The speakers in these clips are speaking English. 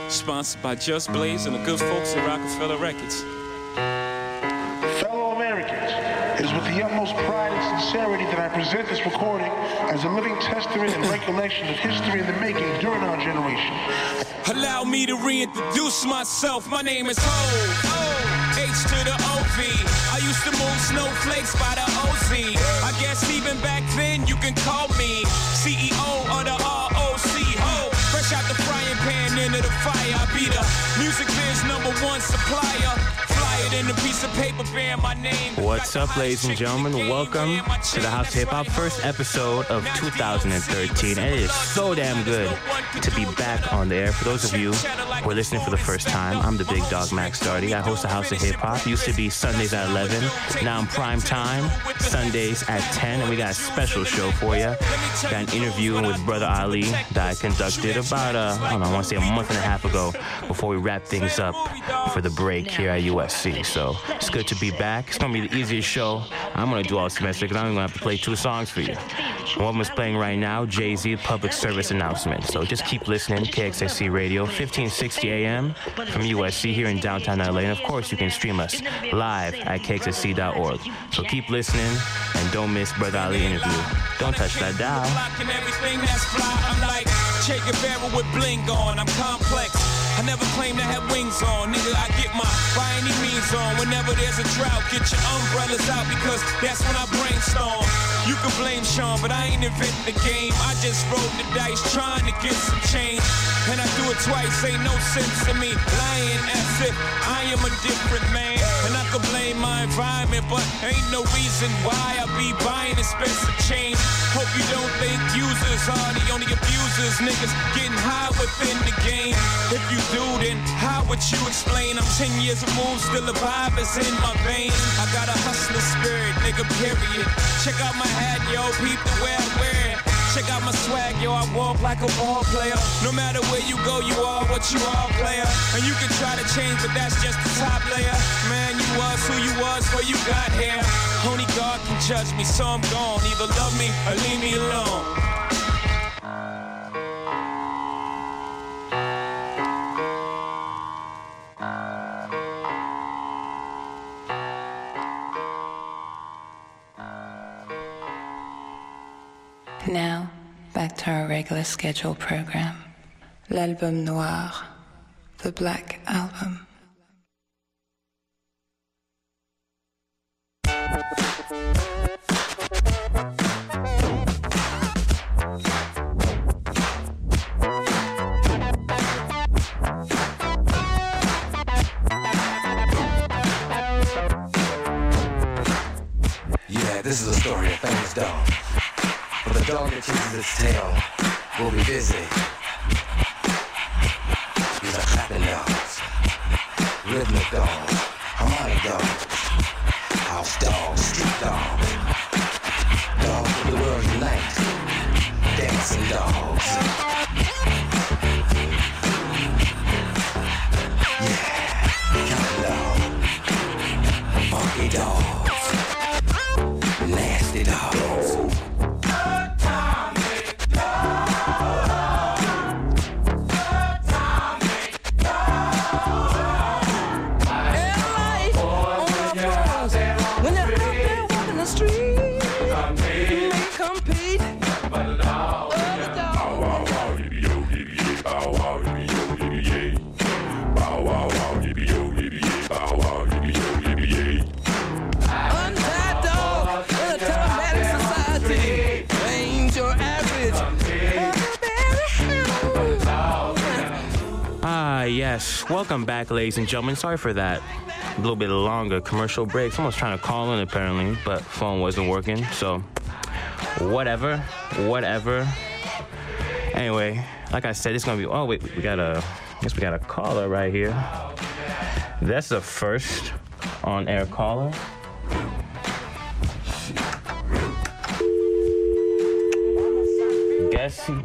Sponsored by Just Blaze and the good folks at Rockefeller Records. Fellow Americans, it is with the utmost pride and sincerity that I present this recording as a living testament and recollection of history in the making during our generation. Allow me to reintroduce myself. My name is Ho, H to the O-V. I used to move snowflakes by the O-Z. I guess even back then you can call me CEO of the ROC. Ho, fresh out the frying pan into the fire. I be the music biz #1 supplier. In a piece of paper bearing my name. What's up, ladies and gentlemen? Welcome to the House of Hip Hop, first episode of 2013. And it is so damn good to be back on the air. For those of you who are listening for the first time, I'm the big dog Max Darty. I host the House of Hip Hop. Used to be Sundays at 11. Now I'm prime time, Sundays at 10. And we got a special show for you. Got an interview with Brother Ali that I conducted about, I want to say a month and a half ago before we wrap things up for the break here at USC. So it's good to be back. It's going to be the easiest show I'm going to do all semester because I'm going to have to play 2 songs for you. One was playing right now, Jay-Z, public service announcement. So just keep listening, KXSC Radio, 1560 AM from USC here in downtown LA. And of course, you can stream us live at KXSC.org. So keep listening and don't miss Brother Ali interview. Don't touch that dial. I'm like Che Guevara with bling on. I'm complex. I never claim to have wings on, nigga. I get my by any means on. Whenever there's a drought, get your umbrellas out because that's when I brainstorm. You can blame Sean, but I ain't inventing the game. I just rolled the dice trying to get some change. And I do it twice, ain't no sense to me. Lying as if I am a different man. And I could blame my environment, but ain't no reason why I be buying expensive change. Hope you don't think users are the only abusers. Niggas getting high within the game. If you do, then how would you explain? I'm 10 years removed, still the vibe is in my veins. I got a hustler spirit, nigga, period. Check out my hat, yo, peep the way I wear it. Check out my swag, yo, I walk like a ball player. No matter where you go, you are what you are, player. And you can try to change, but that's just the top layer. Man, you was who you was before you got here. Only God can judge me, so I'm gone. Either love me or leave me alone. Now, back to our regular scheduled program. L'Album Noir, the Black Album. Yeah, this is a story of famous dog. But the dog that chases its tail will be busy. These are clapping dogs, rhythmic dogs, harmonic dogs, house dogs, street dogs, dogs of the world unite, dancing dogs. Yeah, counting dog, funky dogs, nasty dogs. Yes, welcome back, ladies and gentlemen. Sorry for that a little bit longer commercial break. Someone's trying to call in apparently, but phone wasn't working, so whatever. Anyway, like I said, it's gonna be. Oh wait, we got a caller right here. That's the first on-air caller. Guess he.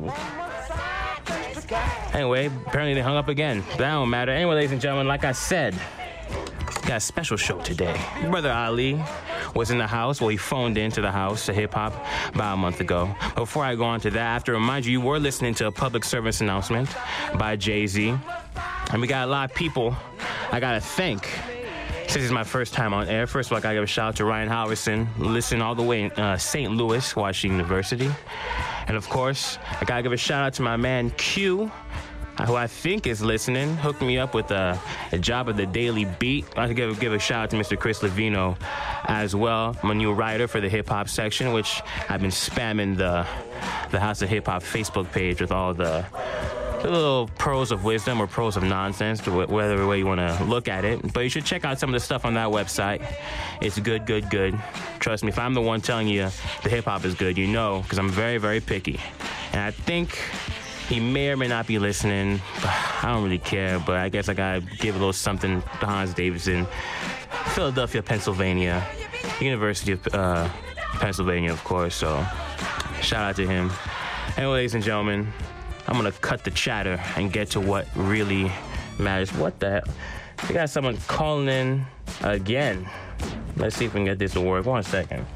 Anyway, apparently they hung up again. But that don't matter. Anyway, ladies and gentlemen, like I said, got a special show today. Brother Ali was in the house. Well, he phoned into the house, to hip-hop, about a month ago. Before I go on to that, I have to remind you, you were listening to a public service announcement by Jay-Z. And we got a lot of people I gotta thank. This is my first time on air. First of all, I gotta give a shout out to Ryan Howardson, listening all the way in St. Louis, Washington University. And of course, I gotta give a shout out to my man Q, who I think is listening, hooked me up with a job at the Daily Beat. I have to give a shout out to Mr. Chris Levino as well. I'm a new writer for the hip hop section, which I've been spamming the House of Hip Hop Facebook page with all the little pearls of wisdom or pearls of nonsense, whatever way you want to look at it. But you should check out some of the stuff on that website. It's good, good, good. Trust me, if I'm the one telling you the hip hop is good, you know, because I'm very, very picky. And I think he may or may not be listening. I don't really care, but I guess I gotta give a little something to Hans Davidson, Philadelphia, Pennsylvania, University of Pennsylvania, of course. So shout out to him. Anyway, ladies and gentlemen, I'm gonna cut the chatter and get to what really matters. What the hell? We got someone calling in again. Let's see if we can get this to work. 1 second.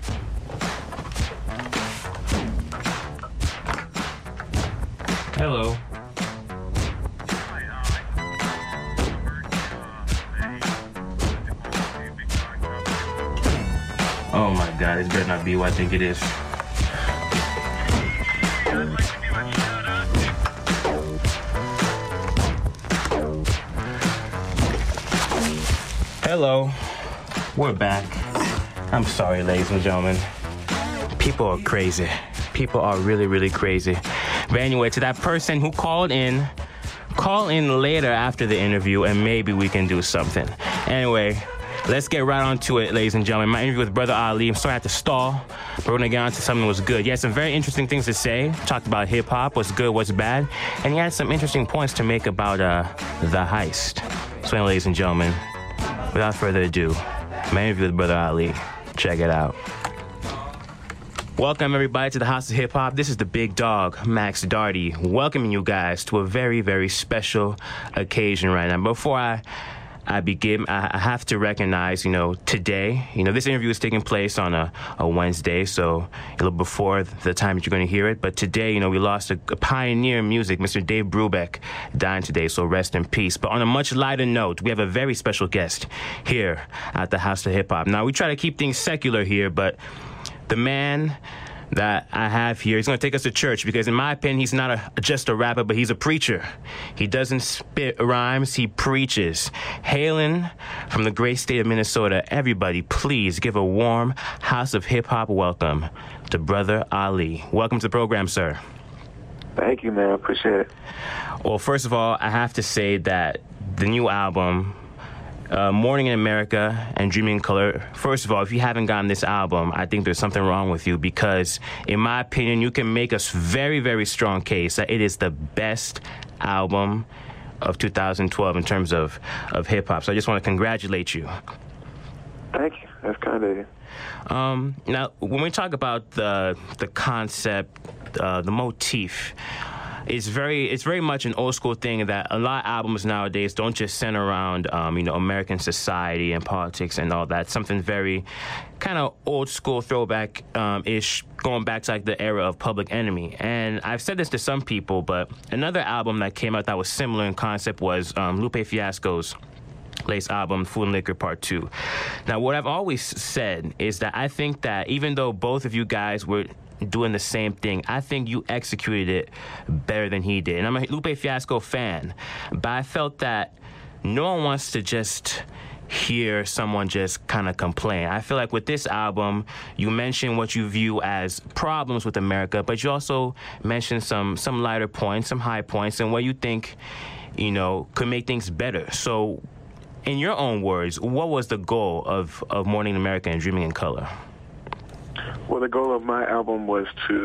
Hello. Oh my God, this better not be what I think it is. Hello, we're back. I'm sorry, ladies and gentlemen. People are crazy. People are really, really crazy. But anyway, to that person who call in later after the interview and maybe we can do something. Anyway, let's get right on to it, ladies and gentlemen. My interview with Brother Ali. I'm sorry I had to stall, but we're going to get on to something that was good. He had some very interesting things to say. Talked about hip-hop, what's good, what's bad. And he had some interesting points to make about the heist. So anyway, ladies and gentlemen, without further ado, my interview with Brother Ali. Check it out. Welcome, everybody, to the House of Hip Hop. This is the big dog, Max Darty, welcoming you guys to a very, very special occasion right now. Before I begin, I have to recognize, today, this interview is taking place on a Wednesday, so a little before the time that you're going to hear it. But today, we lost a pioneer in music, Mr. Dave Brubeck, dying today, so rest in peace. But on a much lighter note, we have a very special guest here at the House of Hip Hop. Now, we try to keep things secular here, but the man that I have here, he's going to take us to church because, in my opinion, he's not just a rapper, but he's a preacher. He doesn't spit rhymes, he preaches. Hailing from the great state of Minnesota, everybody, please give a warm House of Hip Hop welcome to Brother Ali. Welcome to the program, sir. Thank you, man. I appreciate it. Well, first of all, I have to say that the new album, Morning in America and Dreaming in Color. First of all, if you haven't gotten this album, I think there's something wrong with you because, in my opinion, you can make a very, very strong case that it is the best album of 2012 in terms of hip-hop. So I just want to congratulate you. Thank you. That's kind of you. Now, when we talk about the concept, the motif, it's very much an old school thing that a lot of albums nowadays don't just center around, American society and politics and all that. Something very kind of old school throwback ish, going back to like the era of Public Enemy. And I've said this to some people, but another album that came out that was similar in concept was Lupe Fiasco's latest album, Food and Liquor Part 2. Now, what I've always said is that I think that even though both of you guys were doing the same thing, I think you executed it better than he did. And I'm a Lupe Fiasco fan, but I felt that no one wants to just hear someone just kind of complain. I feel like with this album, you mentioned what you view as problems with America, but you also mentioned some lighter points, some high points, and what you think, could make things better. So, in your own words, what was the goal of Morning in America and Dreaming in Color? Well, the goal of my album was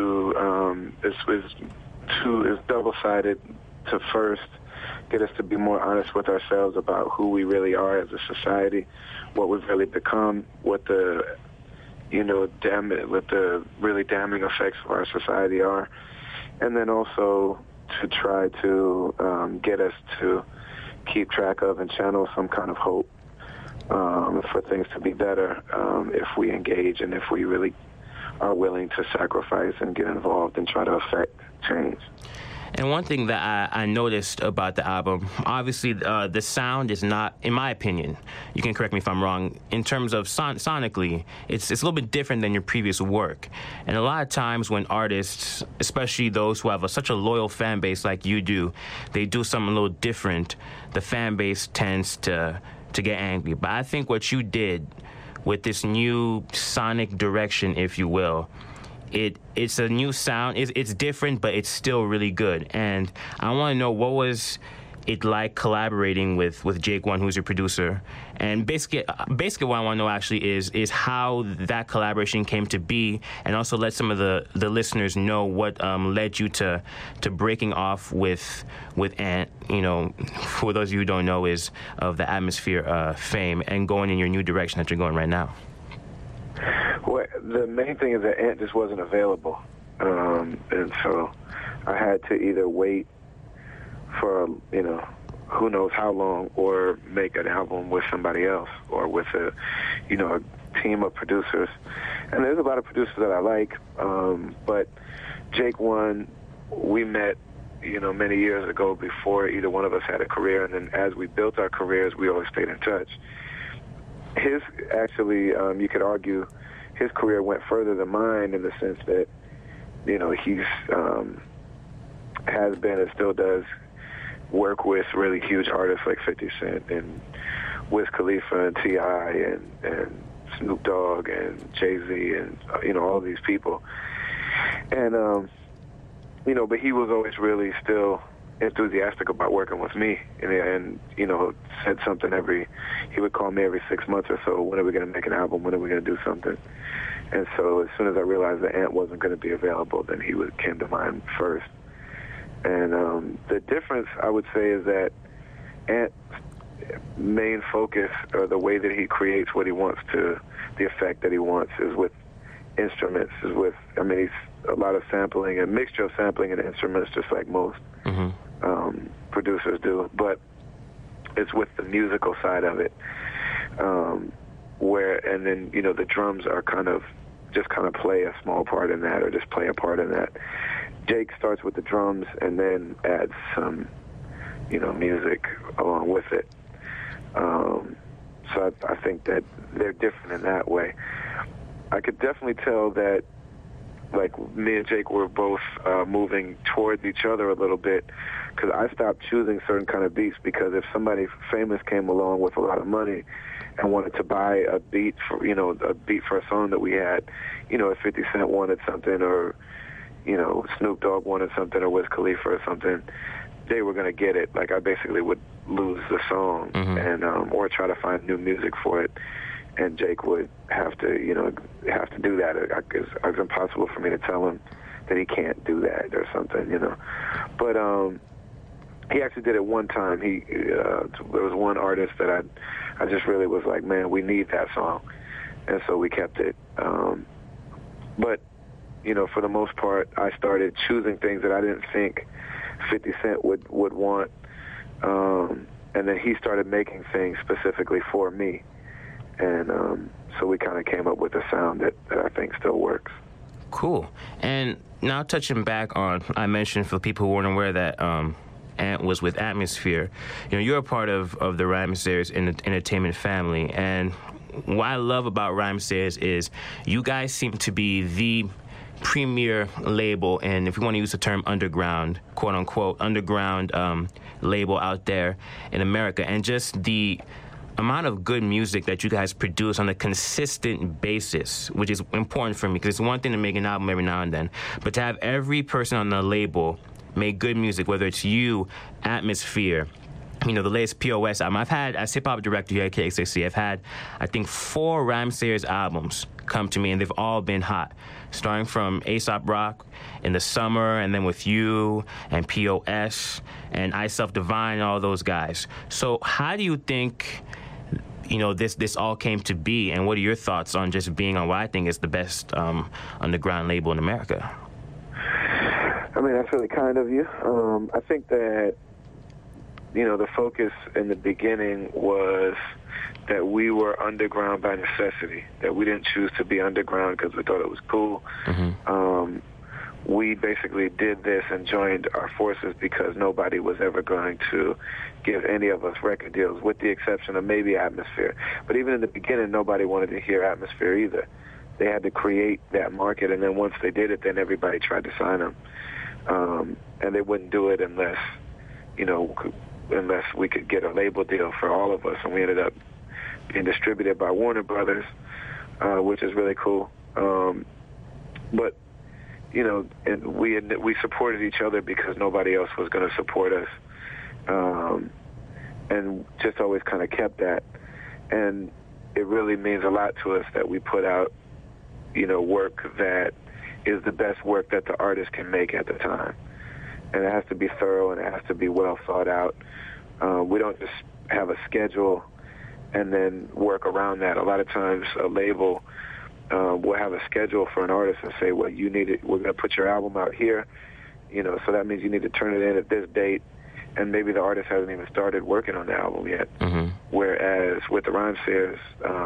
is double-sided. To first get us to be more honest with ourselves about who we really are as a society, what we've really become, what the really damning effects of our society are, and then also to try to get us to keep track of and channel some kind of hope for things to be better if we engage and if we really are willing to sacrifice and get involved and try to affect change. And one thing that I noticed about the album, obviously the sound is not, in my opinion, you can correct me if I'm wrong, in terms of sonically, it's a little bit different than your previous work. And a lot of times when artists, especially those who have such a loyal fan base like you do, they do something a little different, the fan base tends to get angry. But I think what you did with this new sonic direction, if you will, it's a new sound. It's different, but it's still really good. And I want to know, what was it like collaborating with Jake One, who's your producer? And basically what I want to know actually is how that collaboration came to be, and also let some of the listeners know what led you to breaking off with Ant, you know, for those of you who don't know, is of the Atmosphere fame, and going in your new direction that you're going right now. Well, the main thing is that Ant just wasn't available. And so I had to either wait for, you know, who knows how long, or make an album with somebody else, or with a team of producers. And there's a lot of producers that I like, but Jake One, we met, you know, many years ago before either one of us had a career, and then as we built our careers, we always stayed in touch. His, actually, you could argue, his career went further than mine, in the sense that, you know, he's has been and still does work with really huge artists like 50 Cent and Wiz Khalifa and T.I. and Snoop Dogg and Jay-Z and, you know, all these people. And, you know, but he was always really still enthusiastic about working with me, and you know, said something he would call me every 6 months or so, when are we going to make an album, when are we going to do something? And so as soon as I realized that Ant wasn't going to be available, then he came to mind first. And the difference, I would say, is that Ant's main focus, or the way that he creates what he wants to, the effect that he wants, is with instruments, he's a lot of sampling, a mixture of sampling and instruments, just like most producers do, but it's with the musical side of it, and then, you know, the drums are kind of play a small part in that, or just play a part in that. Jake starts with the drums and then adds some, you know, music along with it. So I think that they're different in that way. I could definitely tell that, like, me and Jake were both moving towards each other a little bit, because I stopped choosing certain kind of beats, because if somebody famous came along with a lot of money and wanted to buy a beat for, you know, a song that we had, you know, if 50 Cent wanted something, or, you know, Snoop Dogg wanted something, or Wiz Khalifa or something, they were going to get it. Like, I basically would lose the song, and or try to find new music for it. And Jake would have to do that. It's impossible for me to tell him that he can't do that or something, you know. But he actually did it one time. There was one artist that I just really was like, man, we need that song, and so we kept it. But, you know, for the most part, I started choosing things that I didn't think 50 Cent would want, and then he started making things specifically for me. And so we kind of came up with a sound that I think still works. Cool. And now touching back on, I mentioned for people who weren't aware that Ant was with Atmosphere. You know, you're a part of the Rhymesayers entertainment family. And what I love about Rhymesayers is you guys seem to be the premier label, and if you want to use the term underground, quote unquote, underground label out there in America. And just the amount of good music that you guys produce on a consistent basis, which is important for me, because it's one thing to make an album every now and then, but to have every person on the label make good music, whether it's you, Atmosphere, you know, the latest POS album. As hip-hop director here at KXAC, I've had, I think, 4 Rhymesayers albums come to me, and they've all been hot, starting from A$AP Rock in the summer, and then with you, and POS, and I Self Divine, and all those guys. So how do you think, you know, this all came to be, and what are your thoughts on just being on what I think is the best underground label in America? I mean, that's really kind of you. I think that, you know, the focus in the beginning was that we were underground by necessity, that we didn't choose to be underground because we thought it was cool. we basically did this and joined our forces because nobody was ever going to give any of us record deals, with the exception of maybe Atmosphere. But even in the beginning, nobody wanted to hear Atmosphere either. They had to create that market, and then once they did it, then everybody tried to sign them. And they wouldn't do it unless we could get a label deal for all of us, and we ended up being distributed by Warner Brothers, which is really cool. But and we supported each other because nobody else was going to support us, and just always kind of kept that. And it really means a lot to us that we put out, work that is the best work that the artist can make at the time. And it has to be thorough, and it has to be well thought out. We don't just have a schedule and then work around that. A lot of times a label we'll have a schedule for an artist and say, well, we're going to put your album out here, so that means you need to turn it in at this date, and maybe the artist hasn't even started working on the album yet. Mm-hmm. Whereas with the Rhymesayers,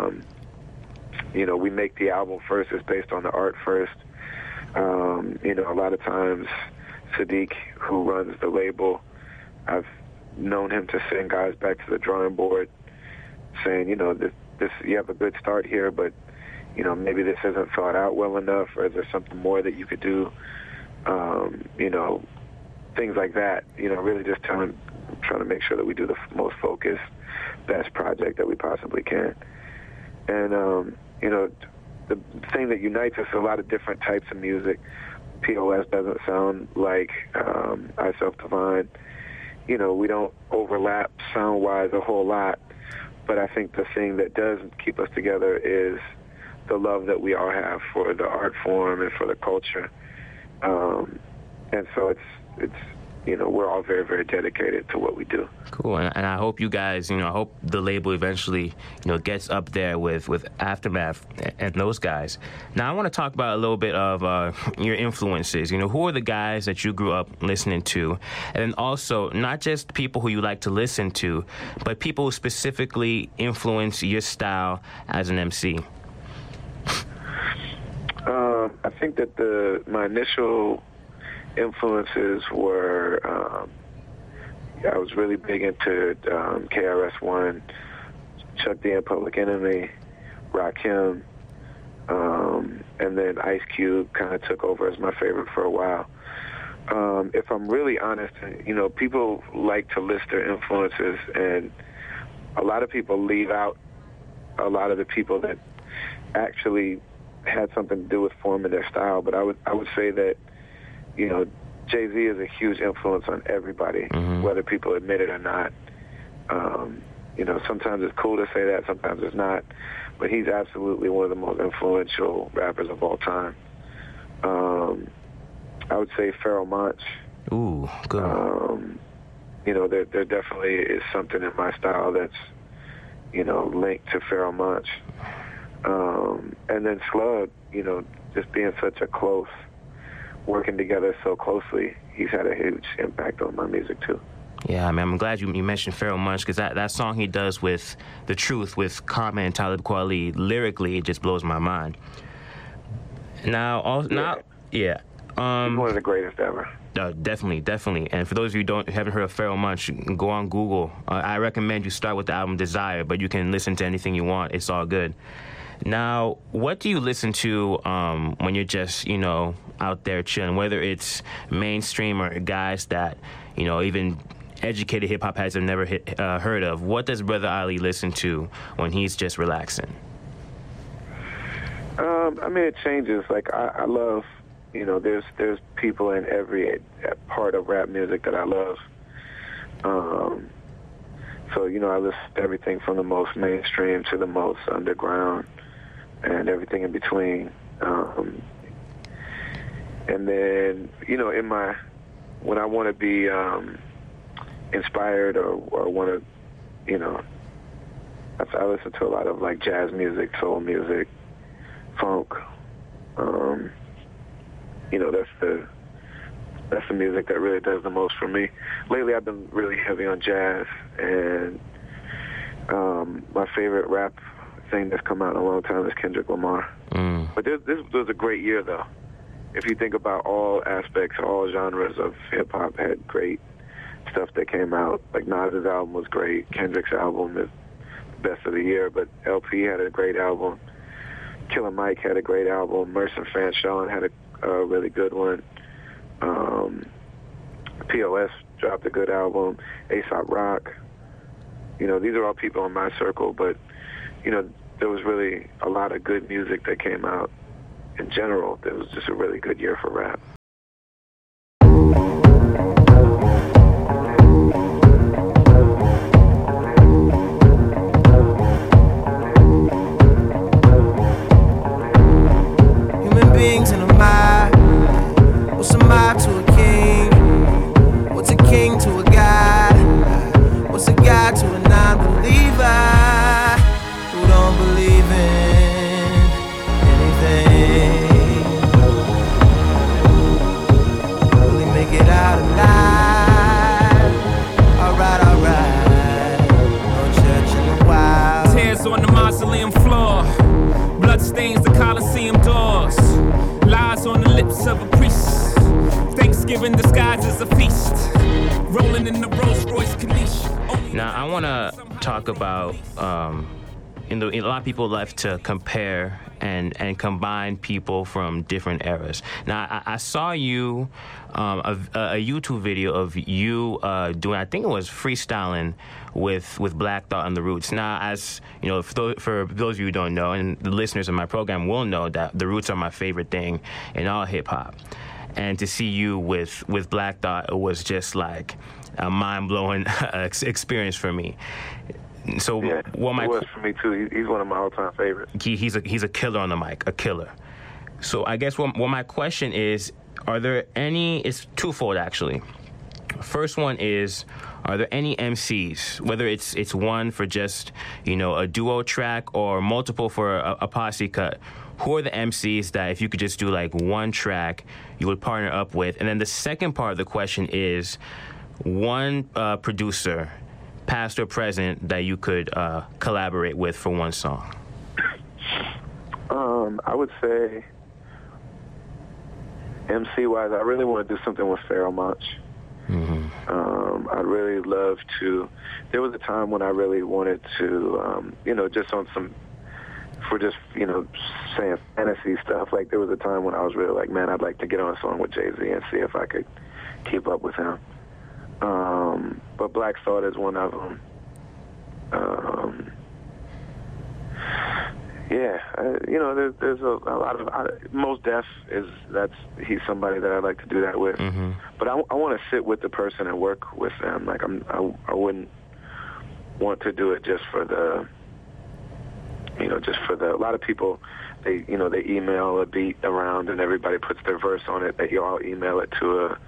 we make the album first. It's based on the art first. A lot of times Sadiq, who runs the label, I've known him to send guys back to the drawing board saying, this you have a good start here, but maybe this isn't thought out well enough, or is there something more that you could do? Things like that. Really just trying to make sure that we do the most focused, best project that we possibly can. And, the thing that unites us is a lot of different types of music. POS doesn't sound like I Self Divine. We don't overlap sound-wise a whole lot, but I think the thing that does keep us together is the love that we all have for the art form and for the culture. And so it's we're all very, very dedicated to what we do. Cool. And I hope you guys, I hope the label eventually, gets up there with Aftermath and those guys. Now, I want to talk about a little bit of your influences. Who are the guys that you grew up listening to? And then also, not just people who you like to listen to, but people who specifically influence your style as an MC. I think that my initial influences were, I was really big into KRS-One, Chuck D and Public Enemy, Rakim, and then Ice Cube kind of took over as my favorite for a while. If I'm really honest, people like to list their influences, and a lot of people leave out a lot of the people that actually had something to do with forming their style. But I would say that Jay-Z is a huge influence on everybody, mm-hmm. whether people admit it or not. Sometimes it's cool to say that, sometimes it's not, but he's absolutely one of the most influential rappers of all time. I would say Pharoah Monch. Ooh, good. There definitely is something in my style that's, linked to Pharoah Monch. And then Slug, just being such a close, working together so closely, he's had a huge impact on my music too. Yeah, man, I'm glad you mentioned Pharoah Monch, because that song he does with The Truth with Common and Talib Kweli, lyrically, it just blows my mind. He's one of the greatest ever. Definitely. And for those of you who haven't heard of Pharoah Monch, go on Google. I recommend you start with the album Desire, but you can listen to anything you want. It's all good. Now, what do you listen to when you're just, out there chilling, whether it's mainstream or guys that, even educated hip-hop heads have never heard of? What does Brother Ali listen to when he's just relaxing? It changes. Like, I love, there's people in every part of rap music that I love. So, I listen to everything from the most mainstream to the most underground and everything in between. And then, when I want to be inspired or want to, I listen to a lot of like jazz music, soul music, funk. That's the music that really does the most for me. Lately, I've been really heavy on jazz, and my favorite rap thing that's come out in a long time is Kendrick Lamar. But this was a great year, though. if you think about all aspects, all genres of hip-hop had great stuff that came out. Like Nas's album was great. Kendrick's album is the best of the year, but LP had a great album. Killer Mike had a great album. Mercer Fanshawn had a really good one. POS dropped a good album. A$AP Rock. You know, these are all people in my circle, but, you know, there was really a lot of good music that came out in general. It was just a really good year for rap. Human beings in a mob. What's a mob to a king? What's a king to a god? What's a god to a non-believer who don't believe in anything? Will he make it out alive? Alright. No church in the wild. Tears on the mausoleum floor. Blood stains the Coliseum doors. Lies on the lips of a priest. Thanksgiving disguised as a feast. Rolling in the Rolls Royce Corniche. Now, I want to talk about, a lot of people love to compare and combine people from different eras. Now, I saw you, a YouTube video of you doing, I think it was freestyling with Black Thought and The Roots. Now, as you know, for those of you who don't know, and the listeners of my program will know that The Roots are my favorite thing in all hip hop. And to see you with Black Thought, it was just like a mind-blowing experience for me. So yeah, it was for me too. He's one of my all-time favorites. He's a killer on the mic, a killer. So I guess what my question is, are there any? It's twofold actually. First one is, are there any MCs, whether it's one for just, you know, a duo track or multiple for a posse cut? Who are the MCs that if you could just do like one track, you would partner up with? And then the second part of the question is, one producer, past or present, that you could collaborate with for one song. I would say, MC-wise, I really want to do something with Pharoah Monch. Mm-hmm. I'd really love to. There was a time when I really wanted to, you know, just on some, for just, you know, saying fantasy stuff. Like, there was a time when I was really like, man, I'd like to get on a song with Jay-Z and see if I could keep up with him. But Black Thought is one of them. You know, there's a lot of, Mos Def he's somebody that I'd like to do that with. Mm-hmm. But I want to sit with the person and work with them. Like, I wouldn't want to do it just for the, you know, a lot of people, they email a beat around and everybody puts their verse on it. They all email it to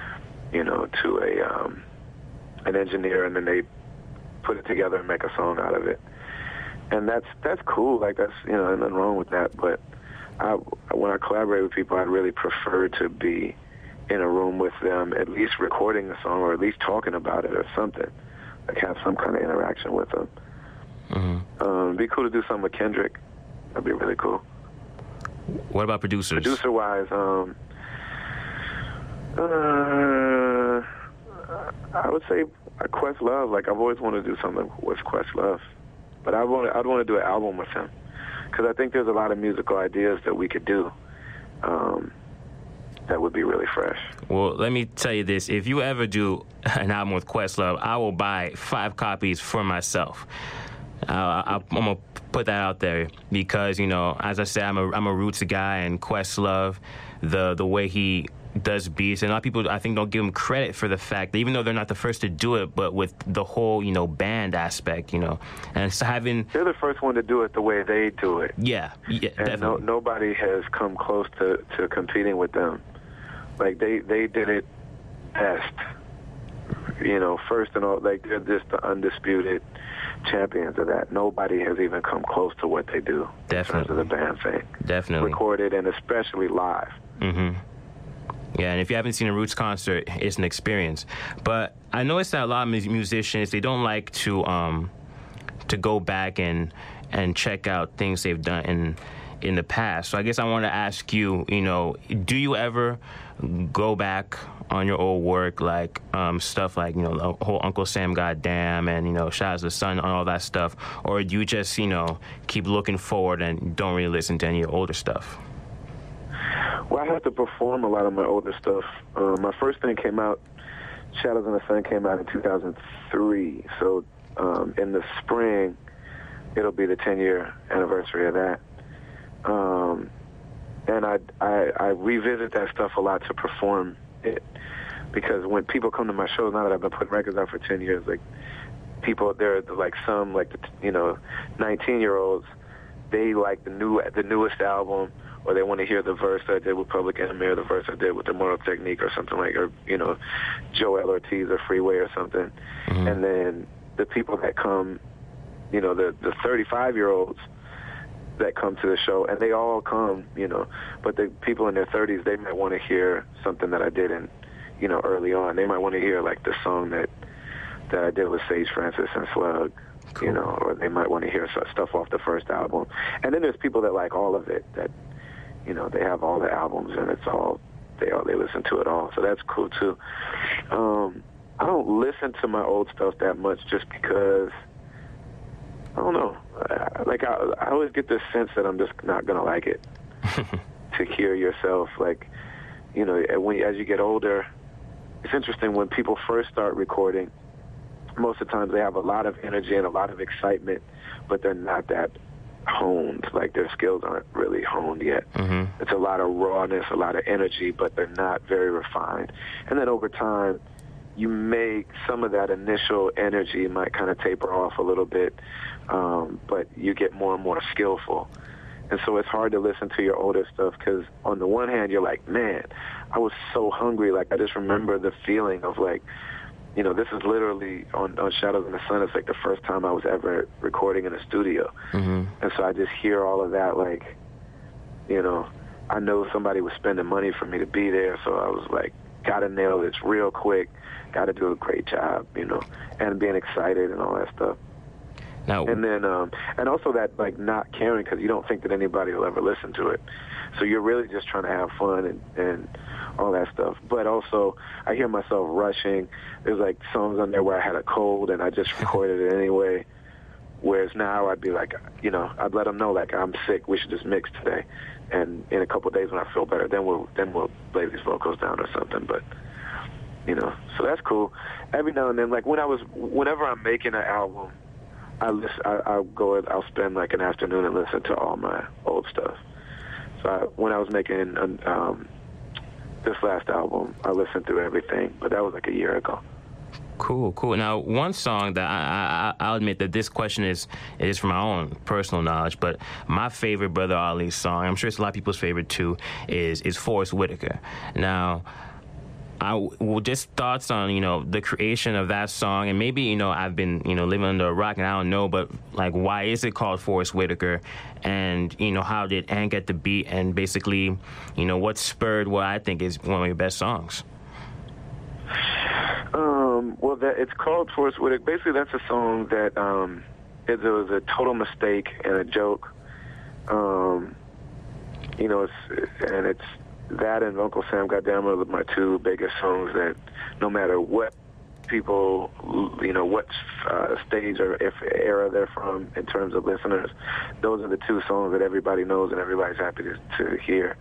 an engineer, and then they put it together and make a song out of it. And that's cool. Like, that's, you know, nothing wrong with that. But when I collaborate with people, I'd really prefer to be in a room with them, at least recording the song or at least talking about it or something. Like, have some kind of interaction with them. Mm-hmm. It'd be cool to do something with Kendrick. That'd be really cool. What about producers? Producer-wise, I would say Questlove. Like, I've always wanted to do something with Questlove, but I'd want to do an album with him, because I think there's a lot of musical ideas that we could do that would be really fresh. Well, let me tell you this: if you ever do an album with Questlove, I will buy 5 copies for myself. I'm gonna put that out there because, you know, as I said, I'm a Roots guy, and Questlove, the way he does beats, and a lot of people, I think, don't give him credit for the fact that even though they're not the first to do it, but with the whole, you know, band aspect, you know, and so they're the first one to do it the way they do it. Yeah, and definitely. Nobody has come close to competing with them. Like, they did it best, you know, first and all. Like, they're just the undisputed champions of that. Nobody has even come close to what they do. Definitely. In terms of the band thing. Definitely. Recorded and especially live. Mm-hmm. Yeah, and if you haven't seen a Roots concert, it's an experience. But I noticed that a lot of musicians, they don't like to go back and check out things they've done in the past. So I guess I want to ask you, do you ever go back on your old work, like stuff like, the whole Uncle Sam Goddamn and, Shout Out to the Sun and all that stuff? Or do you just, keep looking forward and don't really listen to any of your older stuff? Well, I have to perform a lot of my older stuff. My first thing came out, Shadows in the Sun came out in 2003. So in the spring, it'll be the 10-year anniversary of that. And I revisit that stuff a lot to perform it, because when people come to my shows, now that I've been putting records out for 10 years, like people, they're like some, like, 19-year-olds, they like the newest album, or they want to hear the verse that I did with Public Enemy, or the verse I did with Immortal Technique, or something like, or Joel Ortiz or Freeway or something. Mm-hmm. And then the people that come, the 35-year-olds that come to the show, and they all come, but the people in their 30s, they might want to hear something that I did in, early on. They might want to hear like the song that I did with Sage Francis and Slug. Cool. Or they might want to hear stuff off the first album. And then there's people that like all of it, that, they have all the albums and it's all, they listen to it all. So that's cool too. I don't listen to my old stuff that much just because, I don't know. I always get this sense that I'm just not going to like it. To hear yourself, like, as you get older, it's interesting when people first start recording, most of the times they have a lot of energy and a lot of excitement, but they're not that honed. Like, their skills aren't really honed yet. Mm-hmm. It's a lot of rawness, a lot of energy, but they're not very refined. And then over time, you make some of that initial energy might kind of taper off a little bit, but you get more and more skillful. And so it's hard to listen to your older stuff because on the one hand, you're like, man, I was so hungry. Like, I just remember the feeling of like, this is literally on Shadows in the Sun. It's like the first time I was ever recording in a studio. Mm-hmm. And so I just hear all of that, like, I know somebody was spending money for me to be there. So I was like, gotta nail this real quick. Gotta do a great job, and being excited and all that stuff. Now, and then, and also that, like, not caring because you don't think that anybody will ever listen to it. So you're really just trying to have fun and all that stuff. But also, I hear myself rushing. There's, like, songs on there where I had a cold and I just recorded it anyway. Whereas now I'd be like, I'd let them know, like, I'm sick. We should just mix today. And in a couple of days when I feel better, then we'll lay these vocals down or something. But, so that's cool. Every now and then, like, whenever I'm making an album, I'll spend like an afternoon and listen to all my old stuff. So when I was making this last album, I listened through everything, but that was like a year ago. Cool. Now, one song that I'll admit that this question is from my own personal knowledge, but my favorite Brother Ali song, I'm sure it's a lot of people's favorite too, is Forest Whitaker. Now, just thoughts on, the creation of that song, and maybe, I've been, living under a rock and I don't know, but like, why is it called Forest Whitaker? And, how did Ant get the beat? And basically, what spurred what I think is one of your best songs? Well, it's called Forest Whitaker. Basically, that's a song that it was a total mistake and a joke. It's that and Uncle Sam Goddamn are my two biggest songs that no matter what people, what stage or era they're from in terms of listeners, those are the two songs that everybody knows and everybody's happy to hear.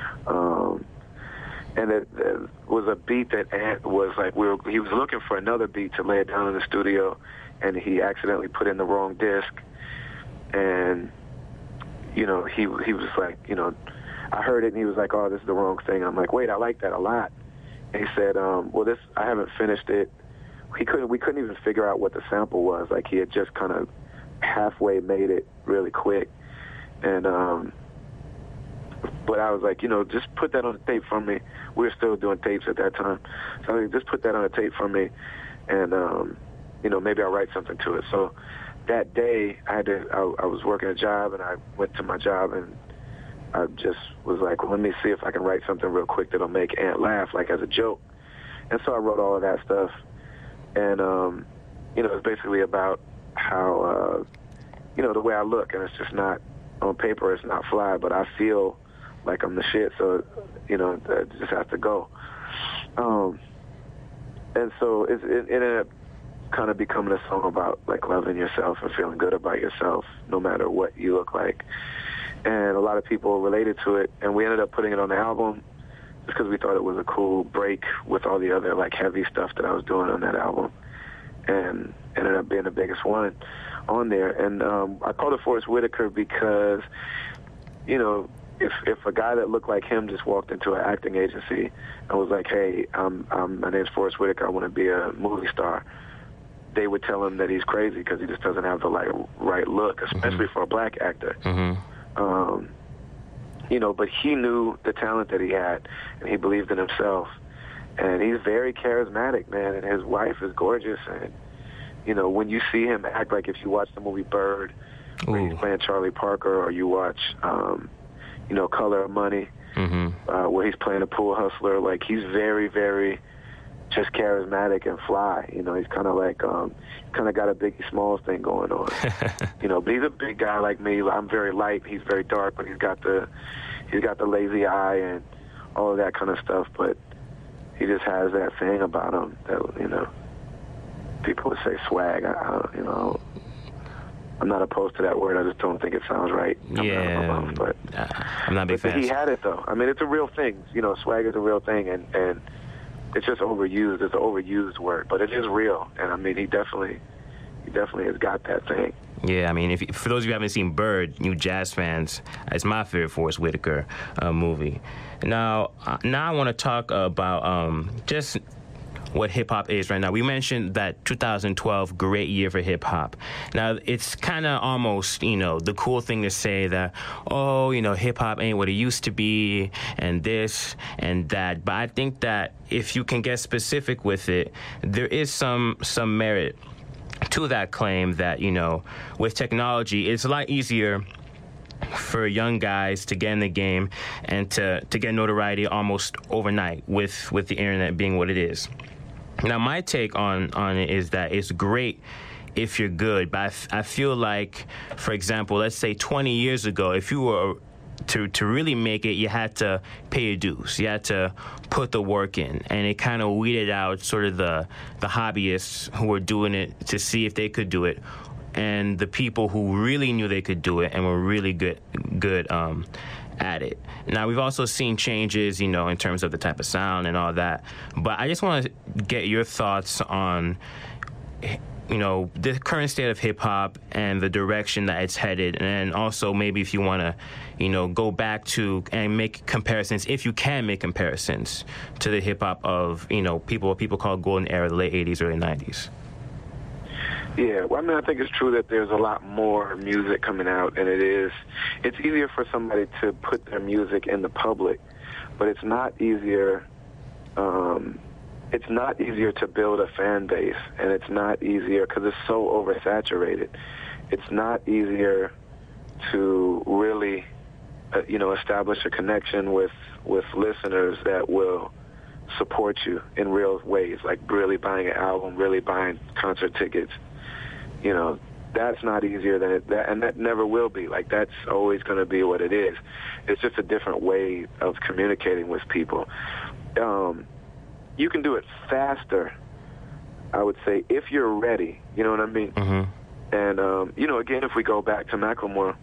And it was a beat that Ant was like, he was looking for another beat to lay it down in the studio, and he accidentally put in the wrong disc. And, he was like, I heard it, and he was like, oh, this is the wrong thing. I'm like, wait, I like that a lot. And he said, I haven't finished it. We couldn't even figure out what the sample was. Like, he had just kind of halfway made it really quick. And, but I was like, just put that on the tape for me. We were still doing tapes at that time. So I was like, just put that on the tape for me, and, maybe I'll write something to it. So that day, I was working a job, and I went to my job, and I just was like, well, let me see if I can write something real quick that'll make Ant laugh, like as a joke. And so I wrote all of that stuff. And, it's basically about how, the way I look, and it's just not on paper it's not fly, but I feel like I'm the shit, so, you know, I just have to go. And so it ended up kind of becoming a song about, like, loving yourself and feeling good about yourself no matter what you look like. And a lot of people related to it, and we ended up putting it on the album just because we thought it was a cool break with all the other, like, heavy stuff that I was doing on that album, and ended up being the biggest one on there. And I called it Forest Whitaker because, you know, if a guy that looked like him just walked into an acting agency and was like, hey, my name's Forest Whitaker, I want to be a movie star, they would tell him that he's crazy because he just doesn't have the right look, especially for a black actor. You know, but he knew the talent that he had, and he believed in himself. And he's very charismatic, man, and his wife is gorgeous. And, you know, when you see him act, like if you watch the movie Bird, where he's playing Charlie Parker, or you watch, you know, Color of Money, where he's playing a pool hustler, like, he's very, very just charismatic and fly. You know, he's kind of like, kind of got a Biggie Smalls thing going on. You know, but he's a big guy like me. I'm very light. He's very dark, but he's got the lazy eye and all of that kind of stuff. But he just has that thing about him that, you know, people would say swag. You know, I'm not opposed to that word. I just don't think it sounds right. Yeah, but I'm not a big fan. He had it, though. I mean, it's a real thing. You know, swag is a real thing, and it's just overused. It's an overused word, but it is real. And I mean, he definitely has got that thing. Yeah, I mean, for those of you who haven't seen Bird, you jazz fans, it's my favorite Forest Whitaker movie. Now I want to talk about just what hip-hop is right now. We mentioned that 2012, great year for hip-hop. Now, it's kind of almost, you know, the cool thing to say that, oh, you know, hip-hop ain't what it used to be, and this and that. But I think that if you can get specific with it, there is some merit to that claim that, you know, with technology, it's a lot easier for young guys to get in the game and to get notoriety almost overnight with the internet being what it is. Now, my take on it is that it's great if you're good, but I feel like, for example, let's say 20 years ago, if you were to really make it, you had to pay your dues. You had to put the work in, and it kind of weeded out sort of the hobbyists who were doing it to see if they could do it, and the people who really knew they could do it and were really good at it. Now, we've also seen changes, you know, in terms of the type of sound and all that, but I just want to get your thoughts on, you know, the current state of hip-hop and the direction that it's headed, and also maybe if you want to, you know, go back to and make comparisons, if you can make comparisons to the hip-hop of, you know, what people call golden era, the late 80s, early 90s. Yeah, well, I mean, I think it's true that there's a lot more music coming out, and it's easier for somebody to put their music in the public, but it's not easier. It's not easier to build a fan base, and it's not easier because it's so oversaturated. It's not easier to really, you know, establish a connection with listeners that will support you in real ways, like really buying an album, really buying concert tickets. You know, that's not easier than that, and that never will be. Like, that's always going to be what it is. It's just a different way of communicating with people. You can do it faster, I would say, if you're ready. You know what I mean? And, you know, again, if we go back to Macklemore,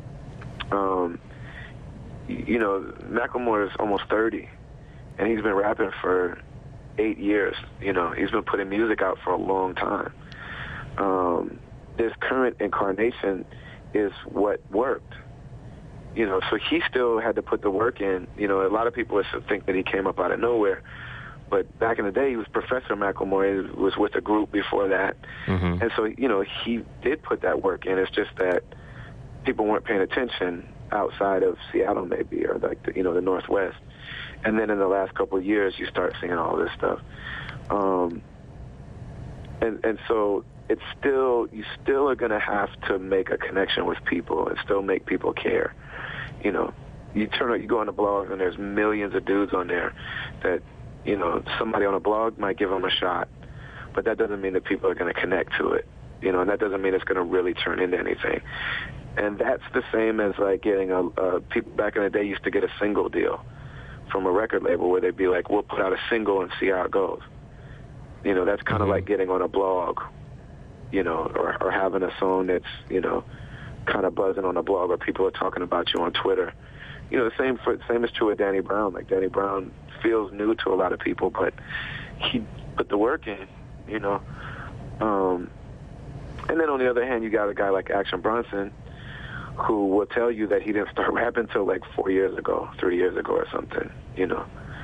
you know, Macklemore is almost 30, and he's been rapping for 8 years. You know, he's been putting music out for a long time. This current incarnation is what worked. You know, so he still had to put the work in. You know, a lot of people think that he came up out of nowhere. But back in the day, he was Professor Macklemore. He was with a group before that. And so, you know, he did put that work in. It's just that people weren't paying attention outside of Seattle, maybe, or like the, you know, the Northwest. And then in the last couple of years, you start seeing all this stuff. And so it's still, you still are going to have to make a connection with people and still make people care. You know, you go on the blog and there's millions of dudes on there that, you know, somebody on a blog might give them a shot, but that doesn't mean that people are going to connect to it. You know, and that doesn't mean it's going to really turn into anything. And that's the same as like getting people back in the day used to get a single deal from a record label where they'd be like, we'll put out a single and see how it goes. You know, that's kind of like getting on a blog, you know, or having a song that's, you know, kind of buzzing on a blog, or people are talking about you on Twitter. You know, the same is true with Danny Brown. Like, Danny Brown feels new to a lot of people, but he put the work in, you know. And then on the other hand, you got a guy like Action Bronson, who will tell you that he didn't start rapping until like 3 years ago or something, you know.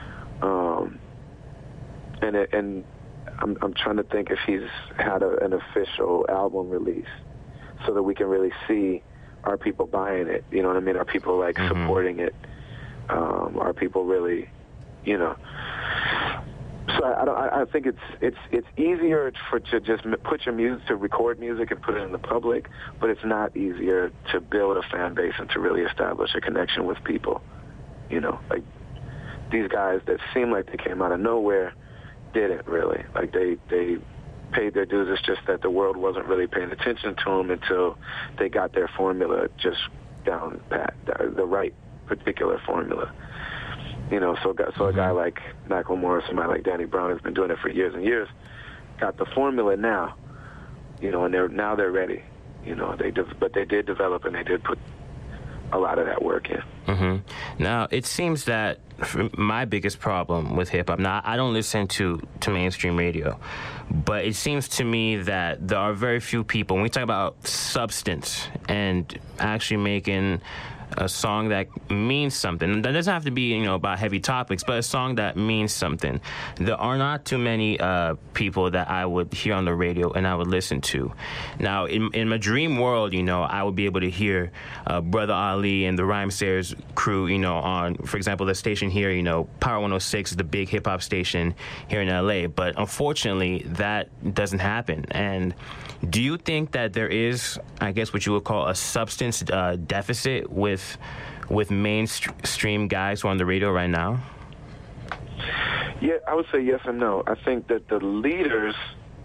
And I'm trying to think if he's had an official album release so that we can really see, are people buying it? You know what I mean? Are people like supporting it? Are people really, you know? So I think it's easier to just put your music, to record music and put it in the public, but it's not easier to build a fan base and to really establish a connection with people. You know, like these guys that seem like they came out of nowhere didn't really. Like they paid their dues. It's just that the world wasn't really paying attention to them until they got their formula just down pat, the right particular formula. You know, so a guy like Macklemore or somebody like Danny Brown has been doing it for years and years, got the formula now, you know, and they're ready. You know, but they did develop and they did put a lot of that work in. Now, it seems that my biggest problem with hip-hop, now I don't listen to mainstream radio, but it seems to me that there are very few people, when we talk about substance and actually making a song that means something. That doesn't have to be, you know, about heavy topics, but a song that means something. There are not too many people that I would hear on the radio and I would listen to. Now, in my dream world, you know, I would be able to hear Brother Ali and the Rhymesayers crew, you know, on, for example, the station here, you know, Power 106 is the big hip-hop station here in L.A., but unfortunately, that doesn't happen. And do you think that there is, I guess, what you would call a substance deficit with mainstream guys who are on the radio right now? Yeah, I would say yes and no. I think that the leaders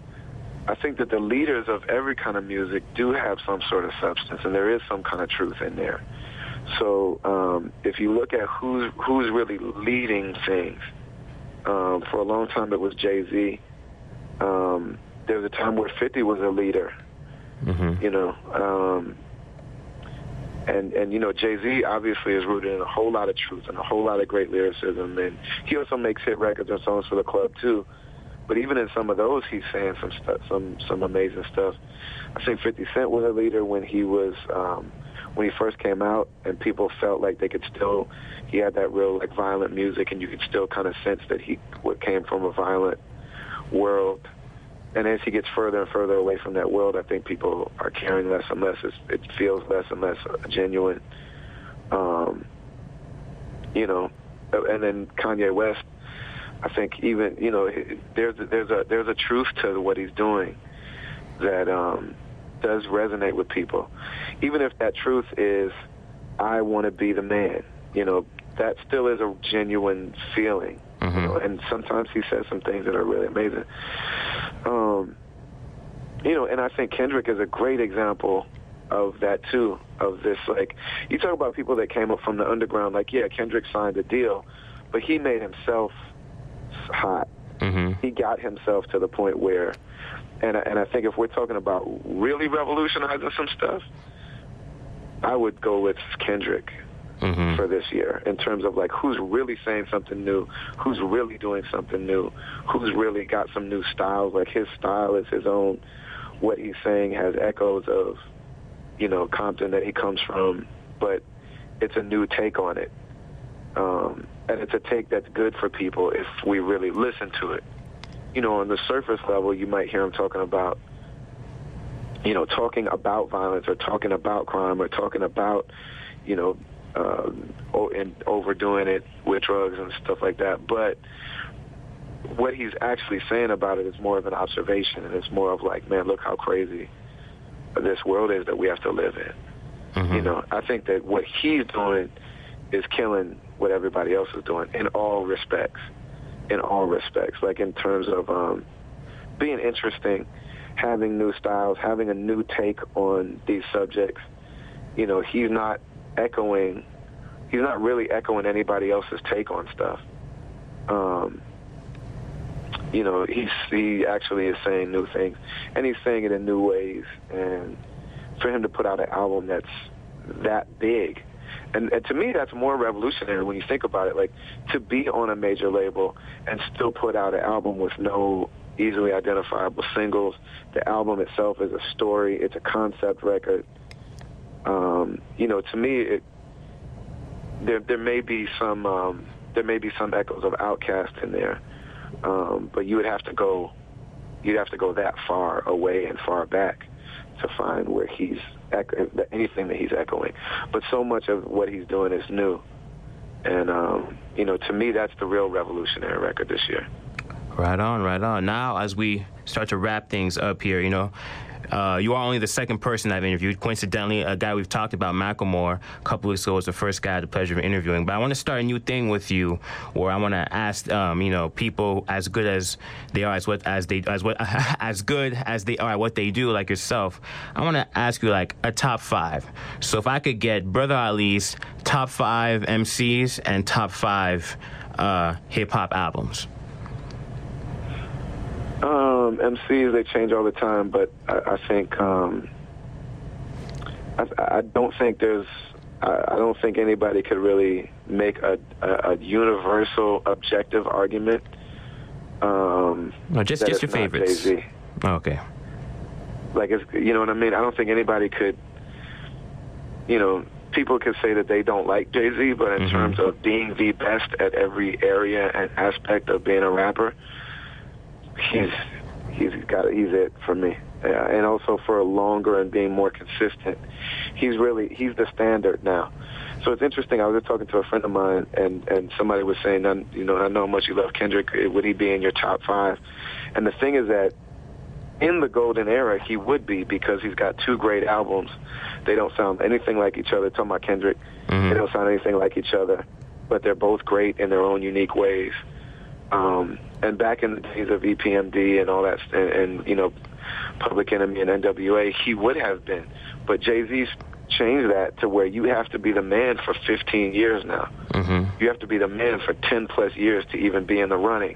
of every kind of music do have some sort of substance, and there is some kind of truth in there. So if you look at who's really leading things, for a long time it was Jay-Z. There was a time where 50 was a leader, you know, and you know, Jay-Z obviously is rooted in a whole lot of truth and a whole lot of great lyricism, and he also makes hit records and songs for the club too. But even in some of those, he's saying some stuff, some amazing stuff. I think 50 Cent was a leader when he was when he first came out, and people felt like he had that real like violent music, and you could still kind of sense that he came from a violent world. And as he gets further and further away from that world, I think people are caring less and less. It feels less and less genuine. You know, and then Kanye West, I think even, you know, there's a truth to what he's doing that does resonate with people. Even if that truth is, I want to be the man, you know, that still is a genuine feeling. You know, and sometimes he says some things that are really amazing. You know, and I think Kendrick is a great example of that too, of this, like, you talk about people that came up from the underground, like, yeah, Kendrick signed a deal, but he made himself hot. He got himself to the point where, and I think if we're talking about really revolutionizing some stuff, I would go with Kendrick. For this year, in terms of like who's really saying something new, who's really doing something new, who's really got some new styles. Like his style is his own. What he's saying has echoes of, you know, Compton that he comes from, but it's a new take on it. And it's a take that's good for people if we really listen to it. You know, on the surface level, you might hear him talking about violence or talking about crime or talking about, you know, and overdoing it with drugs and stuff like that. But what he's actually saying about it is more of an observation, and it's more of like, man, look how crazy this world is that we have to live in. You know, I think that what he's doing is killing what everybody else is doing in all respects. Like in terms of being interesting, having new styles, having a new take on these subjects, you know, he's not really echoing anybody else's take on stuff. You know, he actually is saying new things, and he's saying it in new ways. And for him to put out an album that's that big, and to me, that's more revolutionary when you think about it. Like, to be on a major label and still put out an album with no easily identifiable singles. The album itself is a story. It's a concept record. You know, to me, there may be some echoes of Outkast in there, but you'd have to go that far away and far back to find where he's anything that he's echoing. But so much of what he's doing is new, and you know, to me, that's the real revolutionary record this year. Right on, right on. Now, as we start to wrap things up here, you know, you are only the second person I've interviewed. Coincidentally, a guy we've talked about, Macklemore, a couple weeks ago was the first guy I had the pleasure of interviewing. But I want to start a new thing with you, where I want to ask, you know, people as good as they are, as good as they are at what they do, like yourself. I want to ask you like a top 5. So if I could get Brother Ali's top 5 MCs and top 5 hip hop albums. MCs, they change all the time, but I think I don't think anybody could really make a universal objective argument. No, just your favorites. Jay-Z. Oh, okay. Like, it's, you know what I mean? I don't think anybody could, you know, people could say that they don't like Jay-Z, but in terms of being the best at every area and aspect of being a rapper, he's it for me. And also for longer and being more consistent. He's the standard now. So it's interesting. I was just talking to a friend of mine, and somebody was saying, you know, I know how much you love Kendrick. Would he be in your top 5? And the thing is that in the golden era, he would be, because he's got 2 great albums. They don't sound anything like each other. Talking about Kendrick, they don't sound anything like each other, but they're both great in their own unique ways. And back in the days of EPMD and all that, and you know, Public Enemy and NWA, he would have been. But Jay-Z's changed that to where you have to be the man for 15 years now. You have to be the man for 10 plus years to even be in the running.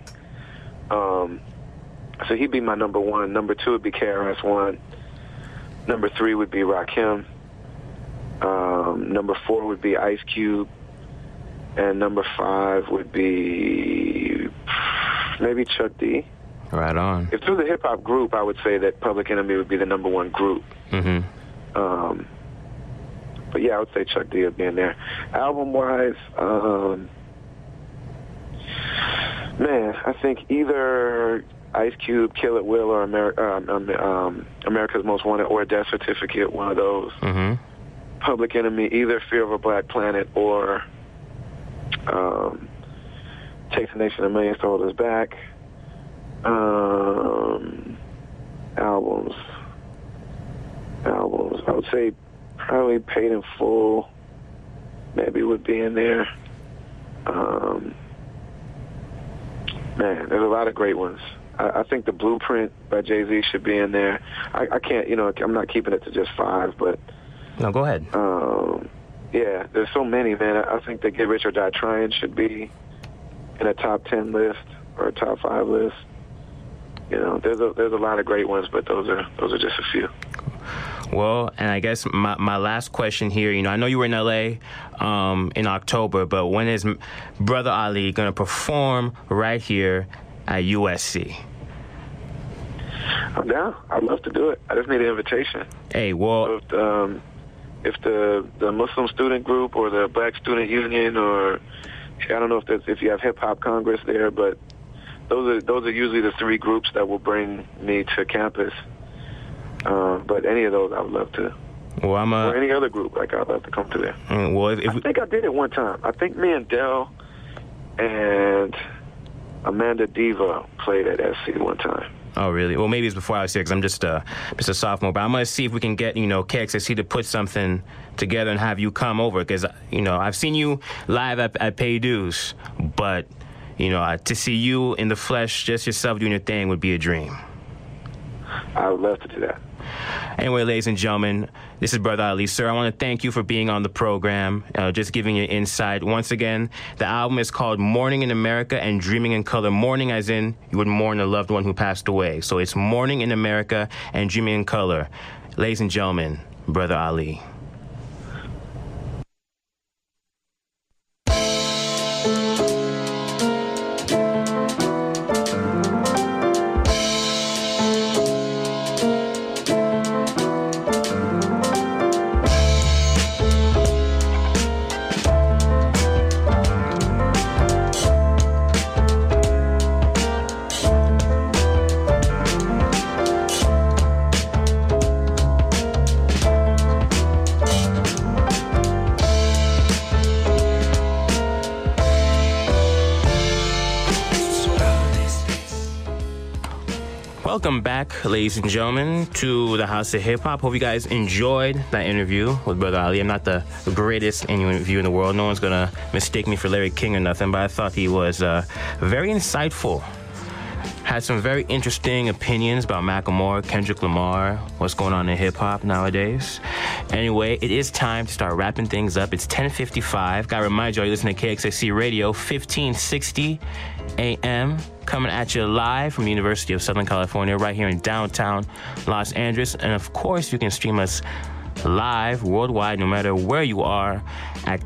So he'd be my number 1. Number 2 would be KRS-One. Number 3 would be Rakim. Number 4 would be Ice Cube. And number 5 would be maybe Chuck D. Right on. If through the hip-hop group, I would say that Public Enemy would be the number 1 group. But yeah, I would say Chuck D would be in there. Album-wise, man, I think either Ice Cube, Kill It Will, or America's Most Wanted, or Death Certificate, one of those. Public Enemy, either Fear of a Black Planet or Takes a Nation of Millions to Hold Us Back. Albums. I would say probably Paid in Full maybe would be in there. Man, there's a lot of great ones. I think The Blueprint by Jay-Z should be in there. I can't, you know, I'm not keeping it to just 5, but... No, go ahead. Yeah, there's so many, man. I think that Get Rich or Die Trying should be in a top 10 list or a top 5 list. You know, there's a lot of great ones, but those are just a few. Well, and I guess my last question here, you know, I know you were in LA in October, but when is Brother Ali going to perform right here at USC? I'm down. I'd love to do it. I just need an invitation. Hey, well... So if the Muslim Student Group or the Black Student Union, or I don't know if you have Hip Hop Congress there, but those are usually the 3 groups that will bring me to campus. But any of those, I would love to. Well, or any other group, like I'd love to come to there. Well, I think I did it one time. I think me and Dell and Amanda Diva played at SC one time. Oh, really? Well, maybe it's before I was here, because I'm just a sophomore. But I'm going to see if we can get, you know, KXSC to put something together and have you come over. Because, you know, I've seen you live at Pay Dues. But, you know, to see you in the flesh, just yourself doing your thing, would be a dream. I would love to do that. Anyway, ladies and gentlemen, this is Brother Ali. Sir, I want to thank you for being on the program, just giving you insight. Once again, the album is called Mourning in America and Dreaming in Color. Mourning as in you would mourn a loved one who passed away. So it's Mourning in America and Dreaming in Color. Ladies and gentlemen, Brother Ali. Welcome back, ladies and gentlemen, to the House of Hip Hop. Hope you guys enjoyed that interview with Brother Ali. I'm not the greatest interview in the world. No one's gonna mistake me for Larry King or nothing, but I thought he was very insightful. Had some very interesting opinions about Macklemore, Kendrick Lamar, what's going on in hip hop nowadays. Anyway, it is time to start wrapping things up. It's 10:55. Gotta remind you, you're listening to KXSC Radio, 1560 AM, coming at you live from the University of Southern California, right here in downtown Los Angeles. And of course, you can stream us live worldwide, no matter where you are, at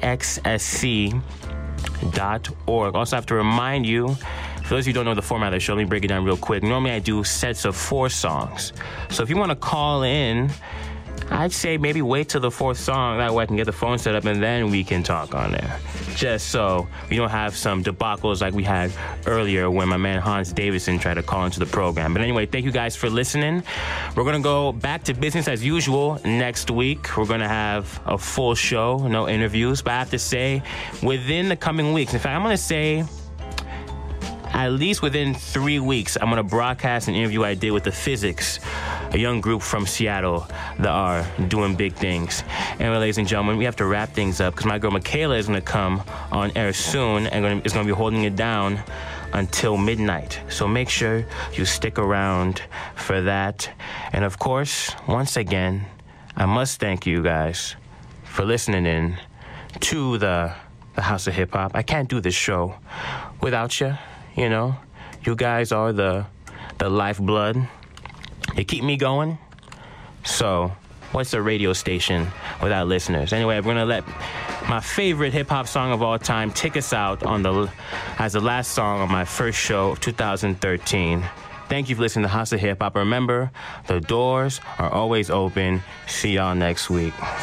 KXSC.org. Also, I have to remind you, for those of you who don't know the format of the show, let me break it down real quick. Normally, I do sets of 4 songs. So if you want to call in, I'd say maybe wait till the 4th song. That way I can get the phone set up and then we can talk on there. Just so we don't have some debacles like we had earlier when my man Hans Davidson tried to call into the program. But anyway, thank you guys for listening. We're going to go back to business as usual next week. We're going to have a full show, no interviews. But I have to say, within the coming weeks, in fact, I'm going to say at least within 3 weeks, I'm going to broadcast an interview I did with the Physics, a young group from Seattle that are doing big things. Anyway, ladies and gentlemen, we have to wrap things up because my girl Michaela is going to come on air soon and is going to be holding it down until midnight. So make sure you stick around for that. And of course, once again, I must thank you guys for listening in to the House of Hip Hop. I can't do this show without you. You know, you guys are the lifeblood. You keep me going. So, what's a radio station without listeners? Anyway, we're gonna let my favorite hip hop song of all time take us out as the last song on my first show of 2013. Thank you for listening to House of Hip Hop. Remember, the doors are always open. See y'all next week. I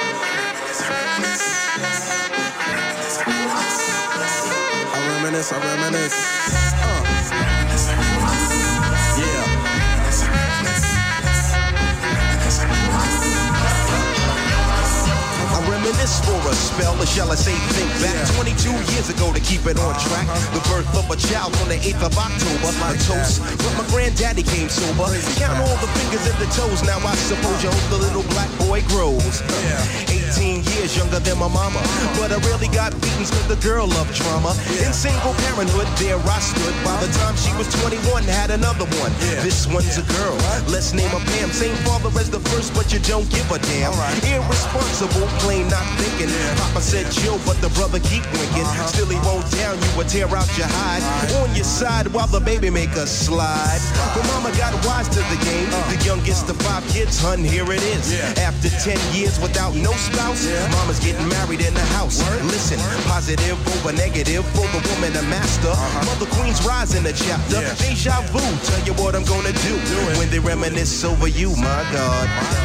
reminisce. Reminisce for a spell, or shall I say think back 22 years ago to keep it on track. The birth of a child on the 8th of October. A toast, but my granddaddy came sober. Count all the fingers and the toes. Now I suppose you hope the little black boy grows. 18 years younger than my mama, but I rarely got beatings cause the girl loved drama. In single parenthood, there I stood. By the time she was 21, had another one. This one's a girl, let's name her Pam. Same father as the first, but you don't give a damn. Irresponsible, plain not thinking. Papa said chill, but the brother keep winking. Still he won't down you or tear out your hide. On your side while the baby make a slide. But mama got wise to the game. The youngest of 5 kids, hun, here it is. After 10 years without no spouse, mama's getting married in the house. Listen, positive over negative for the woman a master. Mother Queen's rise in the chapter. Deja vu, tell you what I'm gonna do when they reminisce over you, my God.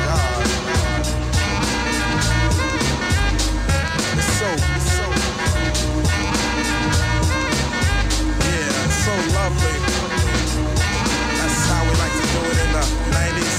So lovely. That's how we like to do it in the 90s.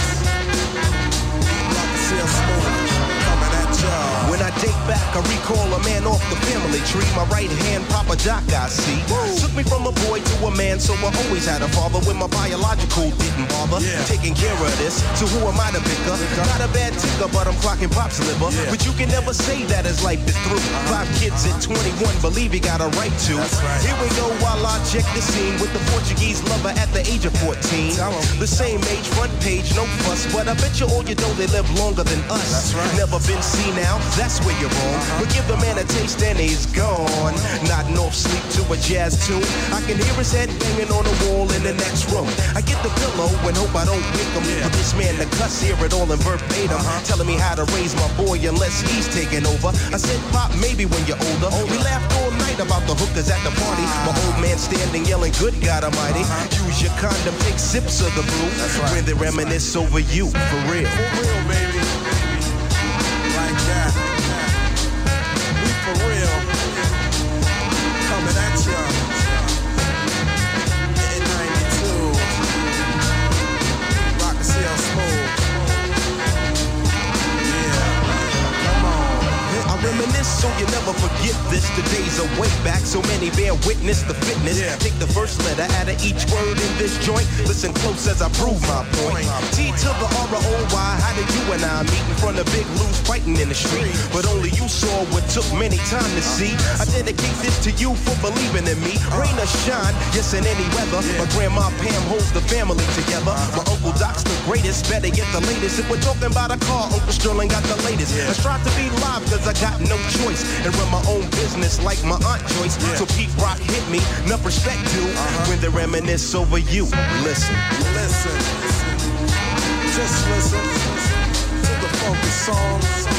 Love to see us smooth coming at y'all. When I date back, I recall a man off the family tree. My right hand, Papa Doc, I see. Took me from a boy to a man, so I always had a father when my biological didn't bother. Taking care of this, so who am I to pick up? Got a bad tick nigga, but I'm clocking Pop's liver. Yeah. But you can never say that his life is through. 5 kids at 21, believe he got a right to. Right. Here we go while I check the scene with the Portuguese lover at the age of 14. The same age, front page, no fuss, but I bet you all you know they live longer than us. That's right. Never been seen now, that's where you're wrong. But give the man a taste and he's gone. Nodding off sleep to a jazz tune. I can hear his head banging on the wall in the next room. I get the pillow and hope I don't wake him. But this man the cuss, hear it all in verbatim. Telling me how to raise my boy unless he's taking over. I said, Pop, maybe when you're older. We laughed all night about the hookers at the party. My old man standing yelling, good God Almighty. Use your condom, take sips of the brew. When they reminisce over you, for real. For real, baby. Like that. We for real. Coming at ya. In 92. Rock the CL Smooth. I reminisce so you never forget this. The days are way back, so many bear witness the fitness. Take the first letter out of each word in this joint. Listen close as I prove my point. T to the R-O-Y, how did you and I meet in front of Big Lou's fighting in the street? But only you saw what took many time to see. I dedicate this to you for believing in me. Rain or shine, yes in any weather. My grandma Pam holds the family together. My Uncle Doc's the greatest, better get the latest. If we're talking about a car, Uncle Sterling got the latest. I strive to be live cause I got no choice and run my own business like my Aunt Joyce. So Pete Rock hit me, enough respect due when they reminisce over you. Listen, listen, just listen to the focus songs.